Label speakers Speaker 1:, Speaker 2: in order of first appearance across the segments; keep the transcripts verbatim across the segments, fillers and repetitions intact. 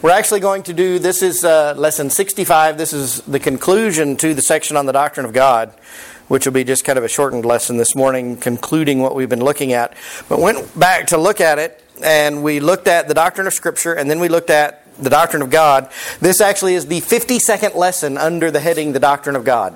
Speaker 1: We're actually going to do, this is uh, lesson sixty-five. This is the conclusion to the section on the doctrine of God, which will be just kind of a shortened lesson this morning, concluding what we've been looking at. But went back to look at it, and we looked at the doctrine of Scripture, and then we looked at the doctrine of God. This actually is the fifty-second lesson under the heading, the doctrine of God.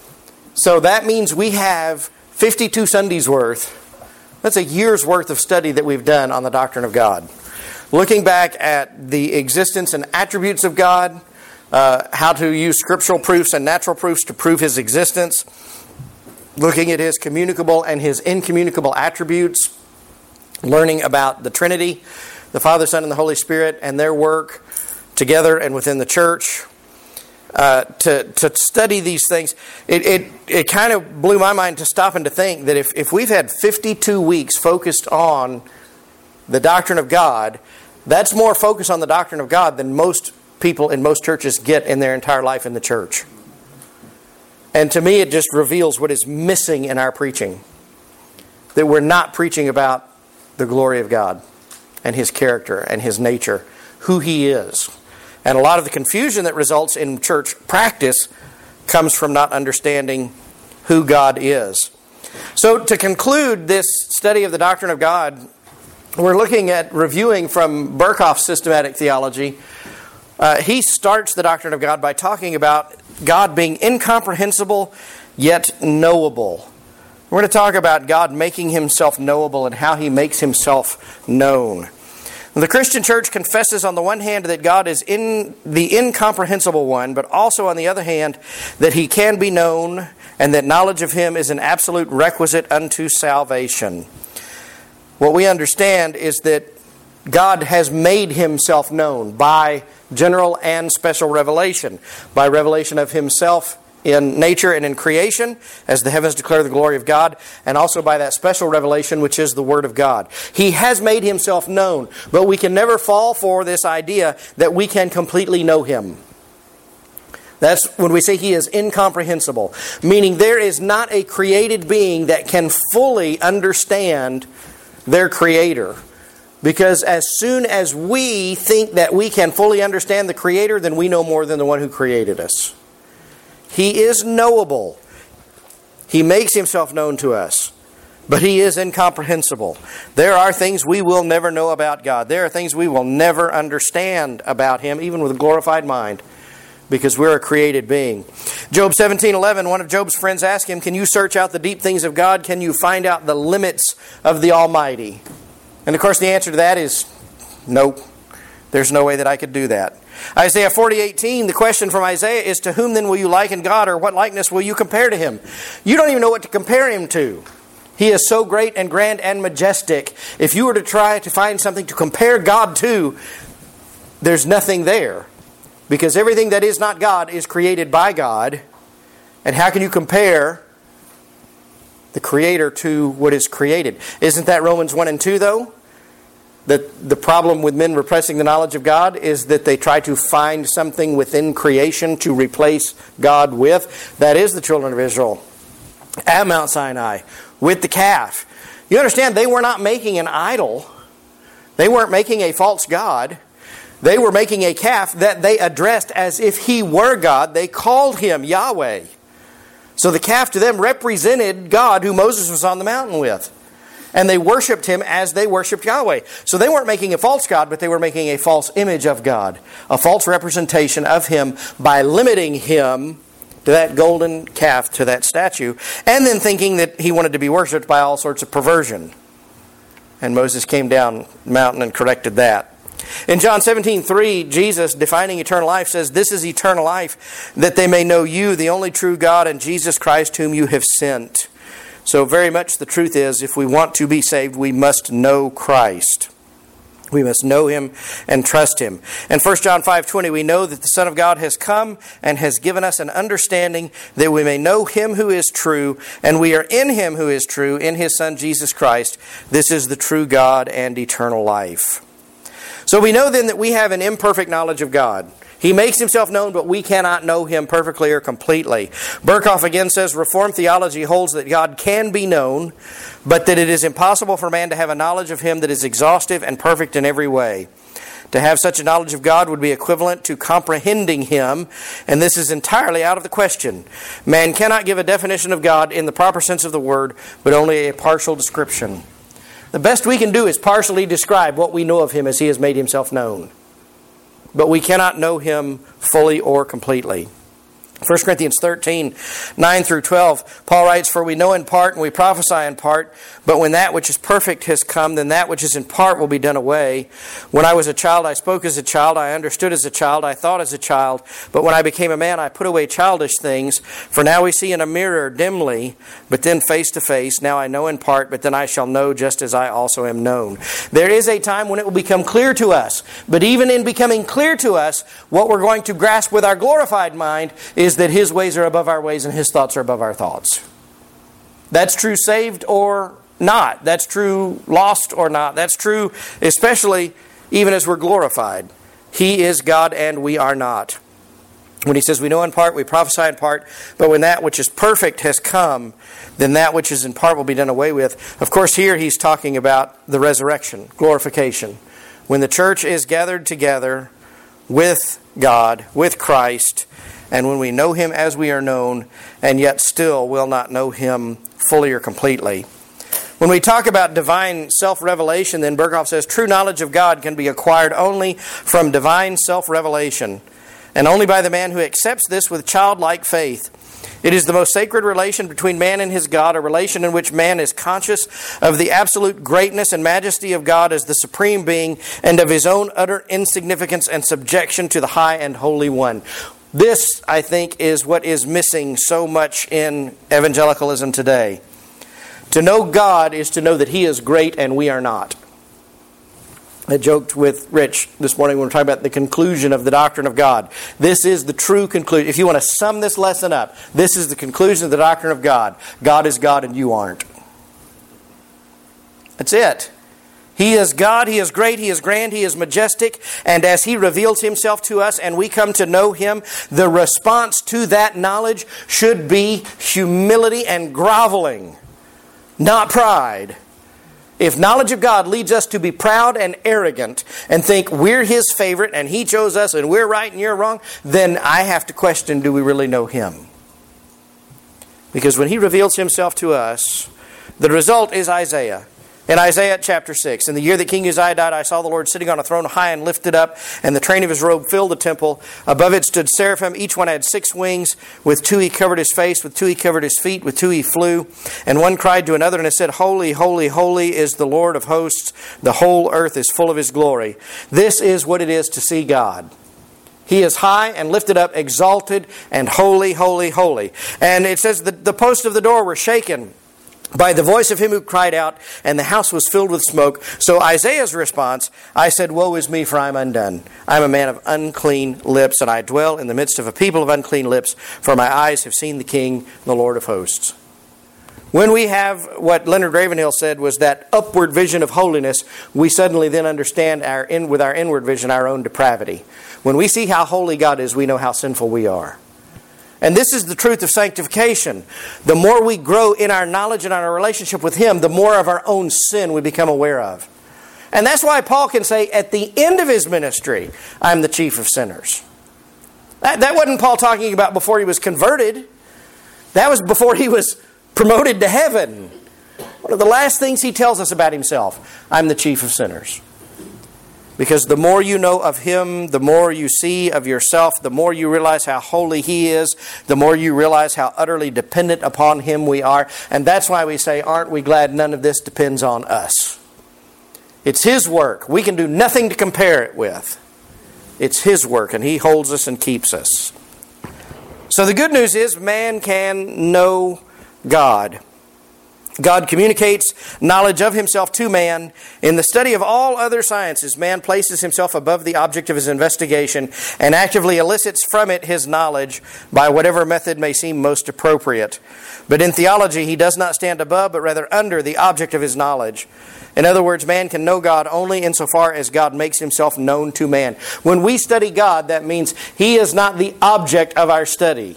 Speaker 1: So that means we have fifty-two Sundays worth. That's a year's worth of study that we've done on the doctrine of God. Looking back at the existence and attributes of God, uh, how to use scriptural proofs and natural proofs to prove His existence, looking at His communicable and His incommunicable attributes, learning about the Trinity, the Father, Son, and the Holy Spirit, and their work together and within the church. Uh, to to study these things, it, it it kind of blew my mind to stop and to think that if, if we've had fifty-two weeks focused on the doctrine of God, that's more focus on the doctrine of God than most people in most churches get in their entire life in the church. And to me, it just reveals what is missing in our preaching. That we're not preaching about the glory of God and His character and His nature, who He is. And a lot of the confusion that results in church practice comes from not understanding who God is. So to conclude this study of the doctrine of God, we're looking at reviewing from Berkhof's systematic theology. Uh, he starts the doctrine of God by talking about God being incomprehensible yet knowable. We're going to talk about God making Himself knowable and how He makes Himself known. The Christian church confesses on the one hand that God is in the incomprehensible one, but also on the other hand that He can be known and that knowledge of Him is an absolute requisite unto salvation. What we understand is that God has made Himself known by general and special revelation, by revelation of Himself in nature and in creation, as the heavens declare the glory of God, and also by that special revelation, which is the Word of God. He has made Himself known, but we can never fall for this idea that we can completely know Him. That's when we say He is incomprehensible, meaning there is not a created being that can fully understand their Creator. Because as soon as we think that we can fully understand the Creator, then we know more than the one who created us. He is knowable. He makes Himself known to us. But He is incomprehensible. There are things we will never know about God. There are things we will never understand about Him, even with a glorified mind, because we're a created being. Job seventeen eleven, one of Job's friends asked him, "Can you search out the deep things of God? Can you find out the limits of the Almighty?" And of course the answer to that is, nope. There's no way that I could do that. Isaiah forty eighteen, the question from Isaiah is, "To whom then will you liken God, or what likeness will you compare to Him?" You don't even know what to compare Him to. He is so great and grand and majestic. If you were to try to find something to compare God to, there's nothing there. Because everything that is not God is created by God. And how can you compare the Creator to what is created? Isn't that Romans one and two though? That the problem with men repressing the knowledge of God is that they try to find something within creation to replace God with. That is the children of Israel at Mount Sinai with the calf. You understand, they were not making an idol. They weren't making a false god. They were making a calf that they addressed as if He were God. They called Him Yahweh. So the calf to them represented God who Moses was on the mountain with. And they worshipped Him as they worshipped Yahweh. So they weren't making a false god, but they were making a false image of God. A false representation of Him by limiting Him to that golden calf, to that statue. And then thinking that He wanted to be worshipped by all sorts of perversion. And Moses came down the mountain and corrected that. In John seventeen three, Jesus, defining eternal life, says, "This is eternal life, that they may know You, the only true God, and Jesus Christ, whom You have sent." So very much the truth is, if we want to be saved, we must know Christ. We must know Him and trust Him. In First John five twenty, we know that the Son of God has come and has given us an understanding that we may know Him who is true, and we are in Him who is true, in His Son Jesus Christ. This is the true God and eternal life. So we know then that we have an imperfect knowledge of God. He makes Himself known, but we cannot know Him perfectly or completely. Berkhof again says, Reformed theology holds that God can be known, but that it is impossible for man to have a knowledge of Him that is exhaustive and perfect in every way. To have such a knowledge of God would be equivalent to comprehending Him, and this is entirely out of the question. Man cannot give a definition of God in the proper sense of the word, but only a partial description. The best we can do is partially describe what we know of Him as He has made Himself known. But we cannot know Him fully or completely. First Corinthians thirteen, nine through twelve, Paul writes, "For we know in part and we prophesy in part, but when that which is perfect has come, then that which is in part will be done away. When I was a child, I spoke as a child, I understood as a child, I thought as a child, but when I became a man, I put away childish things. For now we see in a mirror dimly, but then face to face. Now I know in part, but then I shall know just as I also am known." There is a time when it will become clear to us, but even in becoming clear to us, what we're going to grasp with our glorified mind is that His ways are above our ways and His thoughts are above our thoughts. That's true saved or not. That's true lost or not. That's true especially even as we're glorified. He is God and we are not. When He says we know in part, we prophesy in part, but when that which is perfect has come, then that which is in part will be done away with. Of course, here He's talking about the resurrection, glorification. When the church is gathered together with God, with Christ, and when we know Him as we are known, and yet still will not know Him fully or completely. When we talk about divine self-revelation, then Berkhoff says, true knowledge of God can be acquired only from divine self-revelation, and only by the man who accepts this with childlike faith. It is the most sacred relation between man and his God, a relation in which man is conscious of the absolute greatness and majesty of God as the supreme being, and of his own utter insignificance and subjection to the high and holy one. This, I think, is what is missing so much in evangelicalism today. To know God is to know that He is great and we are not. I joked with Rich this morning when we were talking about the conclusion of the doctrine of God. This is the true conclusion. If you want to sum this lesson up, this is the conclusion of the doctrine of God. God is God and you aren't. That's it. He is God, He is great, He is grand, He is majestic, and as He reveals Himself to us and we come to know Him, the response to that knowledge should be humility and groveling, not pride. If knowledge of God leads us to be proud and arrogant and think we're His favorite and He chose us and we're right and you're wrong, then I have to question, do we really know Him? Because when He reveals Himself to us, the result is Isaiah. In Isaiah chapter six, in the year that King Uzziah died, I saw the Lord sitting on a throne high and lifted up, and the train of His robe filled the temple. Above it stood seraphim. Each one had six wings. With two He covered His face, with two He covered His feet, with two He flew. And one cried to another, and it said, Holy, holy, holy is the Lord of hosts. The whole earth is full of His glory. This is what it is to see God. He is high and lifted up, exalted, and holy, holy, holy. And it says that the posts of the door were shaken by the voice of Him who cried out, and the house was filled with smoke. So Isaiah's response, I said, Woe is me, for I am undone. I am a man of unclean lips, and I dwell in the midst of a people of unclean lips, for my eyes have seen the King, the Lord of hosts. When we have what Leonard Ravenhill said was that upward vision of holiness, we suddenly then understand our in, with our inward vision our own depravity. When we see how holy God is, we know how sinful we are. And this is the truth of sanctification. The more we grow in our knowledge and our relationship with Him, the more of our own sin we become aware of. And that's why Paul can say at the end of his ministry, I'm the chief of sinners. That, that wasn't Paul talking about before he was converted. That was before he was promoted to heaven. One of the last things he tells us about himself, I'm the chief of sinners. Because the more you know of Him, the more you see of yourself, the more you realize how holy He is, the more you realize how utterly dependent upon Him we are. And that's why we say, aren't we glad none of this depends on us? It's His work. We can do nothing to compare it with. It's His work, and He holds us and keeps us. So the good news is man can know God. God communicates knowledge of Himself to man. In the study of all other sciences, man places himself above the object of his investigation and actively elicits from it his knowledge by whatever method may seem most appropriate. But in theology, he does not stand above, but rather under the object of his knowledge. In other words, man can know God only insofar as God makes Himself known to man. When we study God, that means He is not the object of our study.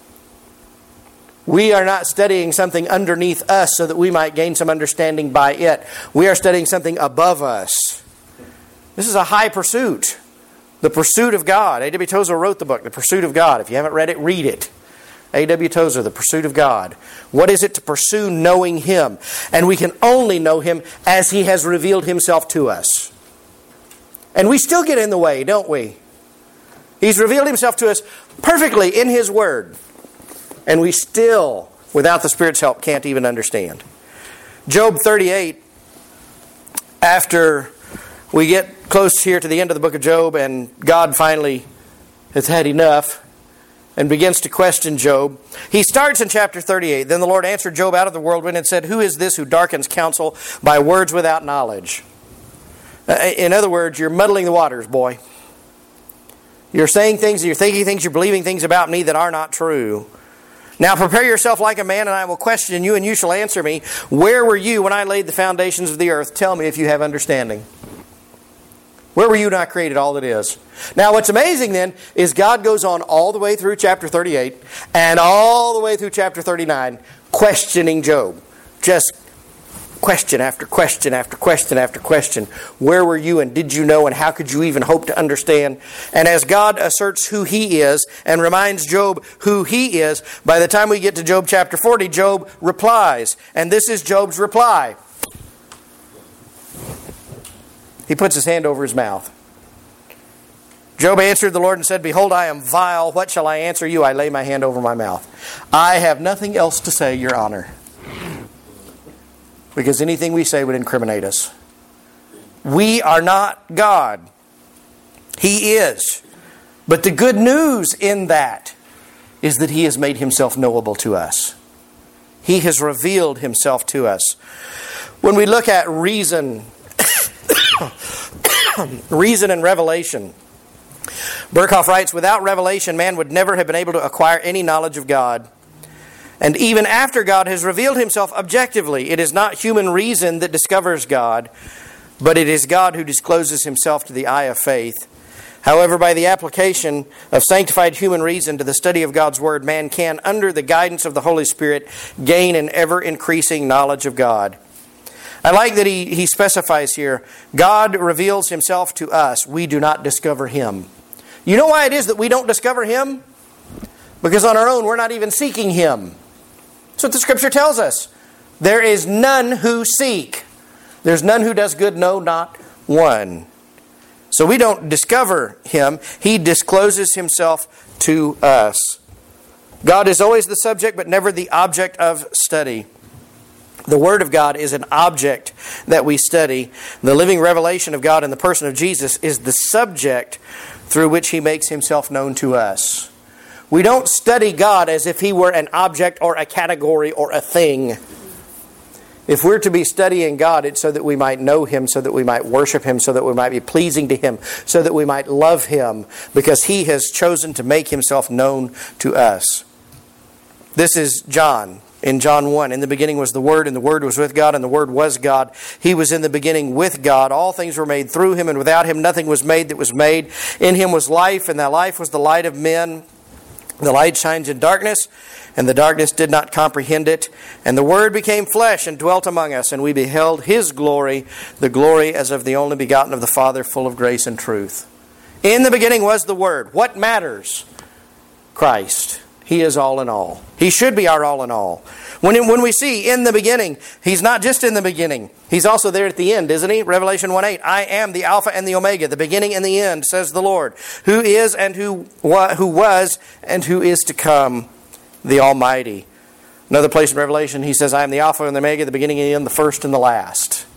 Speaker 1: We are not studying something underneath us so that we might gain some understanding by it. We are studying something above us. This is a high pursuit. The Pursuit of God. A W Tozer wrote the book, The Pursuit of God. If you haven't read it, read it. A W Tozer, The Pursuit of God. What is it to pursue knowing Him? And we can only know Him as He has revealed Himself to us. And we still get in the way, don't we? He's revealed Himself to us perfectly in His Word. And we still, without the Spirit's help, can't even understand. Job thirty-eight, after we get close here to the end of the book of Job and God finally has had enough and begins to question Job. He starts in chapter thirty-eight. Then the Lord answered Job out of the whirlwind and said, "Who is this who darkens counsel by words without knowledge?" In other words, you're muddling the waters, boy. You're saying things, you're thinking things, you're believing things about me that are not true. Now prepare yourself like a man, and I will question you, and you shall answer me. Where were you when I laid the foundations of the earth? Tell me if you have understanding. Where were you when I created all that is? Now what's amazing then is God goes on all the way through chapter thirty-eight and all the way through chapter thirty-nine questioning Job. Just question after question after question after question. Where were you and did you know and how could you even hope to understand? And as God asserts who He is and reminds Job who He is, by the time we get to Job chapter forty, Job replies. And this is Job's reply. He puts his hand over his mouth. Job answered the Lord and said, "Behold, I am vile. What shall I answer you? I lay my hand over my mouth. I have nothing else to say, Your Honor." Because anything we say would incriminate us. We are not God. He is. But the good news in that is that He has made Himself knowable to us. He has revealed Himself to us. When we look at reason, reason and revelation, Berkhoff writes, without revelation, man would never have been able to acquire any knowledge of God. And even after God has revealed Himself objectively, it is not human reason that discovers God, but it is God who discloses Himself to the eye of faith. However, by the application of sanctified human reason to the study of God's Word, man can, under the guidance of the Holy Spirit, gain an ever-increasing knowledge of God. I like that he, he specifies here, God reveals Himself to us. We do not discover Him. You know why it is that we don't discover Him? Because on our own, we're not even seeking Him. That's what the Scripture tells us. There is none who seek. There's none who does good, no, not one. So we don't discover Him. He discloses Himself to us. God is always the subject, but never the object of study. The Word of God is an object that we study. The living revelation of God in the person of Jesus is the subject through which He makes Himself known to us. We don't study God as if He were an object or a category or a thing. If we're to be studying God, it's so that we might know Him, so that we might worship Him, so that we might be pleasing to Him, so that we might love Him, because He has chosen to make Himself known to us. This is John. In John one, in the beginning was the Word, and the Word was with God, and the Word was God. He was in the beginning with God. All things were made through Him, and without Him nothing was made that was made. In Him was life, and that life was the light of men. The light shines in darkness, and the darkness did not comprehend it. And the Word became flesh and dwelt among us, and we beheld His glory, the glory as of the only begotten of the Father, full of grace and truth. In the beginning was the Word. What matters? Christ. He is all in all. He should be our all in all. When, when we see in the beginning, He's not just in the beginning. He's also there at the end, isn't He? Revelation one eight. I am the Alpha and the Omega, the beginning and the end, says the Lord, who is and who, who was and who is to come, the Almighty. Another place in Revelation, He says, I am the Alpha and the Omega, the beginning and the end, the first and the last.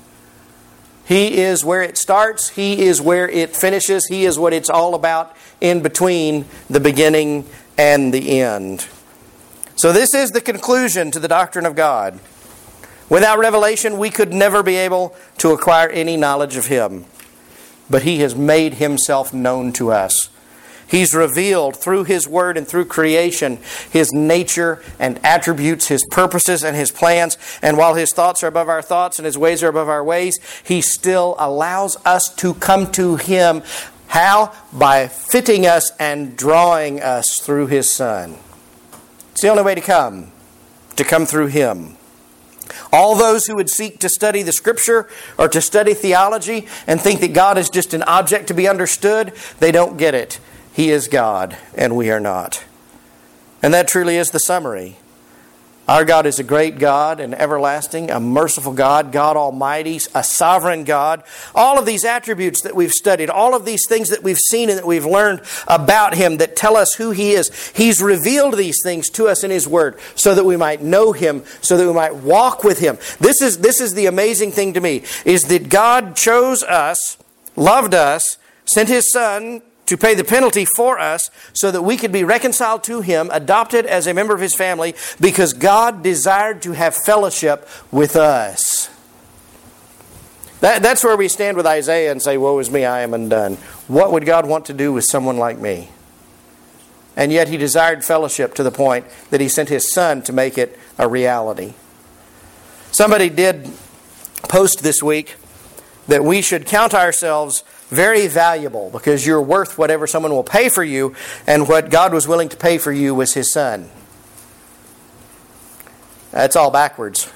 Speaker 1: He is where it starts. He is where it finishes. He is what it's all about in between the beginning and the end. So this is the conclusion to the doctrine of God. Without revelation, we could never be able to acquire any knowledge of Him. But He has made Himself known to us. He's revealed through His Word and through creation His nature and attributes, His purposes and His plans. And while His thoughts are above our thoughts and His ways are above our ways, He still allows us to come to Him. How? By fitting us and drawing us through His Son. It's the only way to come, to come through Him. All those who would seek to study the Scripture or to study theology and think that God is just an object to be understood, they don't get it. He is God and we are not. And that truly is the summary. Our God is a great God and everlasting, a merciful God, God Almighty, a sovereign God. All of these attributes that we've studied, all of these things that we've seen and that we've learned about Him that tell us who He is. He's revealed these things to us in His Word so that we might know Him, so that we might walk with Him. This is, this is the amazing thing to me, is that God chose us, loved us, sent His Son to pay the penalty for us so that we could be reconciled to Him, adopted as a member of His family, because God desired to have fellowship with us. That, that's where we stand with Isaiah and say, woe is me, I am undone. What would God want to do with someone like me? And yet He desired fellowship to the point that He sent His Son to make it a reality. Somebody did post this week that we should count ourselves very valuable because you're worth whatever someone will pay for you, and what God was willing to pay for you was His Son. That's all backwards.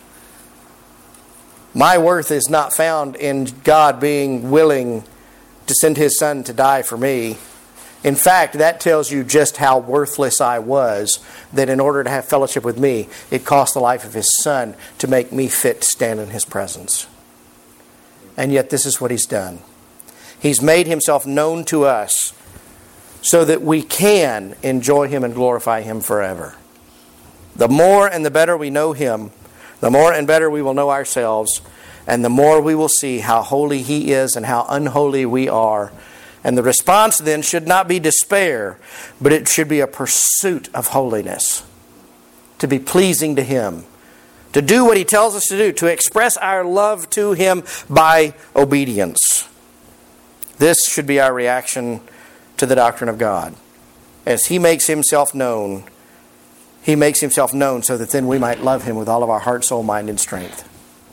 Speaker 1: My worth is not found in God being willing to send His Son to die for me. In fact, that tells you just how worthless I was, that in order to have fellowship with me, it cost the life of His Son to make me fit to stand in His presence. And yet this is what He's done. He's made Himself known to us so that we can enjoy Him and glorify Him forever. The more and the better we know Him, the more and better we will know ourselves, and the more we will see how holy He is and how unholy we are. And the response then should not be despair, but it should be a pursuit of holiness, to be pleasing to Him, to do what He tells us to do, to express our love to Him by obedience. This should be our reaction to the doctrine of God. As He makes Himself known, He makes Himself known so that then we might love Him with all of our heart, soul, mind, and strength.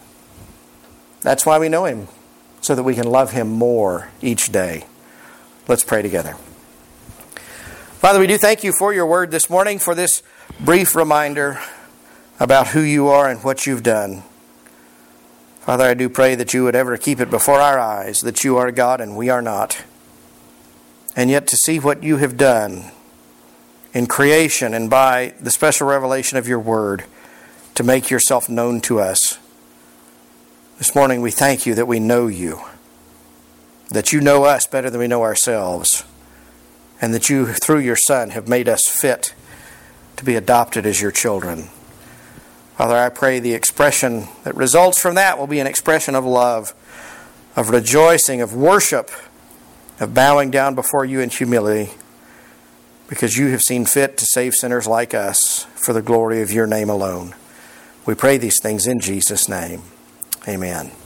Speaker 1: That's why we know Him, so that we can love Him more each day. Let's pray together. Father, we do thank You for Your word this morning, for this brief reminder about who You are and what You've done. Father, I do pray that You would ever keep it before our eyes that You are God and we are not. And yet to see what You have done in creation and by the special revelation of Your word to make Yourself known to us. This morning we thank You that we know You, that You know us better than we know ourselves, and that You, through Your Son, have made us fit to be adopted as Your children. Father, I pray the expression that results from that will be an expression of love, of rejoicing, of worship, of bowing down before You in humility, because You have seen fit to save sinners like us for the glory of Your name alone. We pray these things in Jesus' name. Amen.